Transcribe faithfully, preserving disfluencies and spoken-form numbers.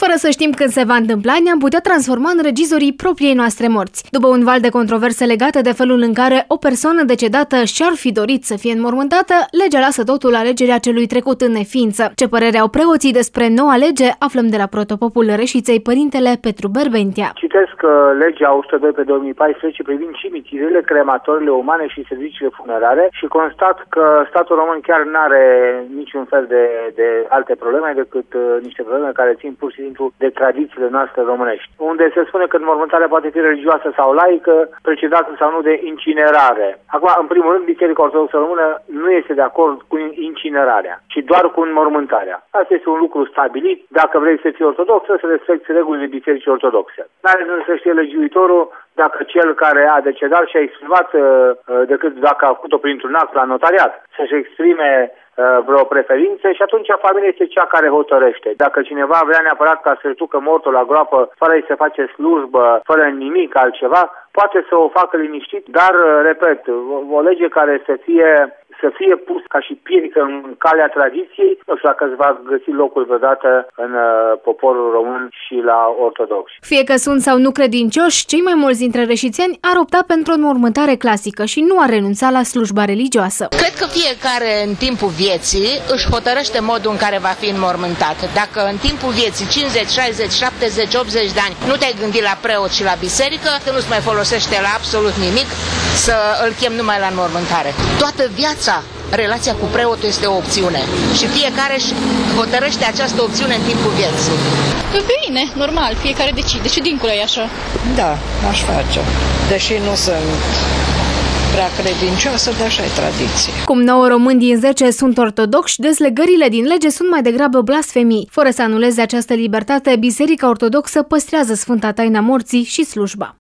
Fără să știm când se va întâmpla, ne-am putea transforma în regizorii propriei noastre morți. După un val de controverse legate de felul în care o persoană decedată și-ar fi dorit să fie înmormântată, legea lasă totul alegerea celui trecut în neființă. Ce părere au preoții despre noua lege, aflăm de la protopopul Reșiței, părintele Petru Berbentea. Citesc legea o sută doi pe două mii paisprezece privind cimitirele, crematorile umane și serviciile funerare și constat că statul român chiar nu are niciun fel de, de alte probleme decât uh, niște probleme care țin pur și simplu de tradițiile noastre românești, unde se spune că înmormântarea poate fi religioasă sau laică, precedată sau nu de incinerare. Acum, în primul rând, Biserica Ortodoxă Română nu este de acord cu incinerarea, ci doar cu înmormântarea. Asta este un lucru stabilit. Dacă vrei să fii ortodox, să respecti regulile Bisericii Ortodoxe. N-are să știe legiuitorul dacă cel care a decedat și-a exprimat, decât dacă a făcut-o printr-un act la notariat, să-și exprime vreo preferință și atunci familia este cea care hotărăște. Dacă cineva vrea neapărat ca să-și ducă mortul la groapă fără să-i se face slujbă, fără nimic altceva, poate să o facă liniștit, dar, repet, o lege care să fie să fie pus ca și piedică în calea tradiției, nu știu dacă îți va găsi locul vreodată în uh, poporul român și la ortodoxi. Fie că sunt sau nu credincioși, cei mai mulți dintre reșițeni ar opta pentru o înmormântare clasică și nu ar renunța la slujba religioasă. Cred că fiecare în timpul vieții își hotărăște modul în care va fi înmormântat. Dacă în timpul vieții cincizeci, șaizeci, șaptezeci, optzeci de ani nu te-ai gândit la preot și la biserică, că nu-ți mai folosește la absolut nimic să îl chem numai la înmormântare. Toată viața relația cu preotul este o opțiune și fiecare își hotărăște această opțiune în timpul vieții. Bine, normal, fiecare decide și dincolo e așa. Da, aș face. Deși nu sunt prea credincioasă, dar așa e tradiție. Cum nouă români din zece sunt ortodoxi, dezlegările din lege sunt mai degrabă blasfemii. Fără să anuleze această libertate, Biserica Ortodoxă păstrează Sfânta Taina Morții și slujba.